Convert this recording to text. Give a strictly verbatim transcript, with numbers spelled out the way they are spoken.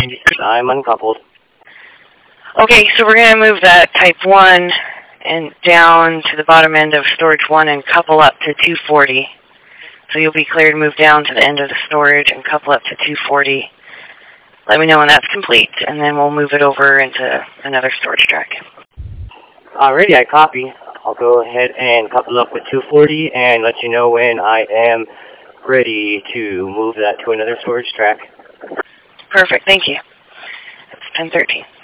I'm uncoupled. Okay, so we're going to move that type one and down to the bottom end of storage one and couple up to two forty. So you'll be clear to move down to the end of the storage and couple up to two forty. Let me know when that's complete, and then we'll move it over into another storage track. Alrighty, I copy. I'll go ahead and couple up with two forty and let you know when I am ready to move that to another storage track. Perfect, thank you. It's ten thirteen.